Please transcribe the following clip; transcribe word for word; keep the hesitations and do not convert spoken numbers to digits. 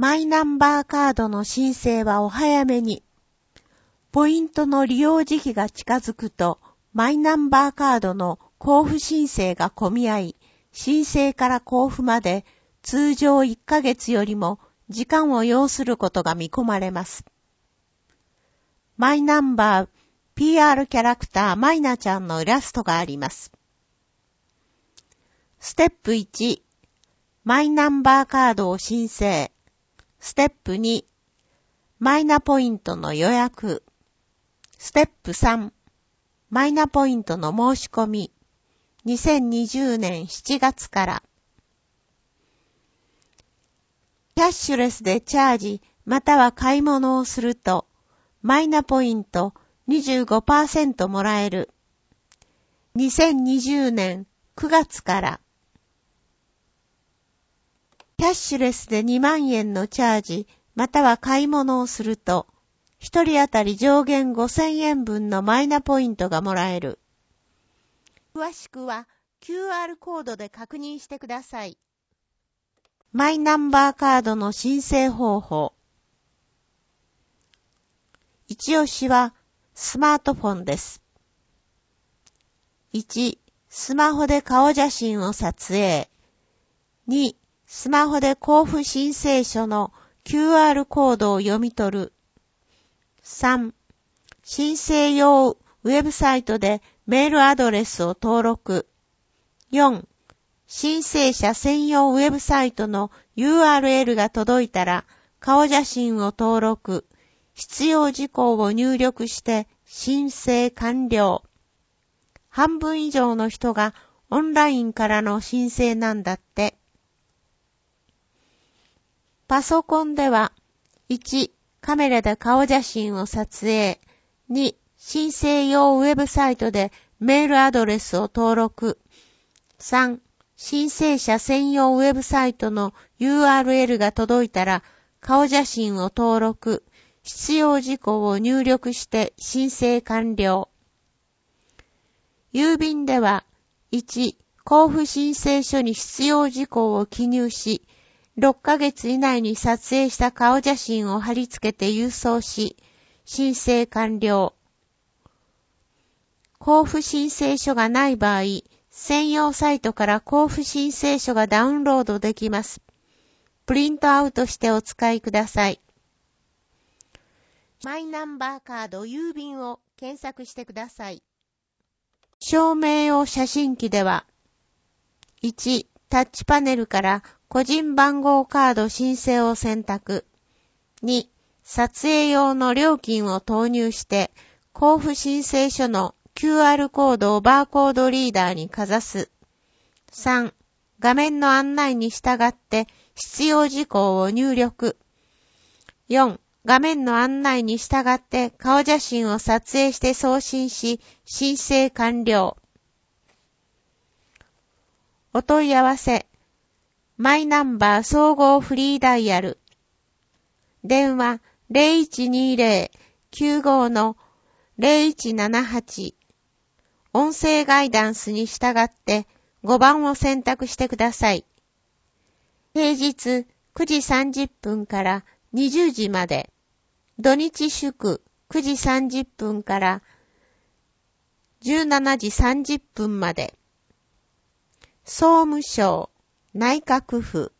マイナンバーカードの申請はお早めに。ポイントの利用時期が近づくと、マイナンバーカードの交付申請が混み合い、申請から交付まで通常いっかげつよりも時間を要することが見込まれます。マイナンバー ピーアール キャラクターマイナちゃんのイラストがあります。ステップいち、マイナンバーカードを申請。ステップに、マイナポイントの予約。ステップさん、マイナポイントの申し込み。にせんにじゅうねんしちがつから。キャッシュレスでチャージまたは買い物をすると、マイナポイント にじゅうごパーセント もらえる。にせんにじゅうねんくがつから。キャッシュレスでにまんえんのチャージまたは買い物をすると、ひとり当たり上限ごせんえんぶんのマイナポイントがもらえる。詳しくは キューアール コードで確認してください。マイナンバーカードの申請方法。一押しはスマートフォンです。いち、スマホで顔写真を撮影。に、スマホで交付申請書の キューアール コードを読み取る。さん、申請用ウェブサイトでメールアドレスを登録。よん、申請者専用ウェブサイトの ユーアールエル が届いたら顔写真を登録。必要事項を入力して申請完了。半分以上の人がオンラインからの申請なんだって。パソコンでは、いち、カメラで顔写真を撮影。に、申請用ウェブサイトでメールアドレスを登録。さん、申請者専用ウェブサイトの ユーアールエル が届いたら顔写真を登録。必要事項を入力して申請完了。郵便では、いち、交付申請書に必要事項を記入し、ろっかげつ以内に撮影した顔写真を貼り付けて郵送し、申請完了。交付申請書がない場合、専用サイトから交付申請書がダウンロードできます。プリントアウトしてお使いください。マイナンバーカード郵便を検索してください。証明用写真機では、いち、タッチパネルから個人番号カード申請を選択。に、撮影用の料金を投入して、交付申請書の キューアール コードをバーコードリーダーにかざす。さん、画面の案内に従って必要事項を入力。よん、画面の案内に従って顔写真を撮影して送信し、申請完了。お問い合わせ。マイナンバー総合フリーダイヤル。電話 ゼロいちにゼロ きゅうご の ゼロいちななはち。音声ガイダンスに従ってごばんを選択してください。平日くじさんじゅっぷんからにじゅうじまで。土日祝くじさんじゅっぷんからじゅうしちじさんじゅっぷんまで。総務省、内閣府。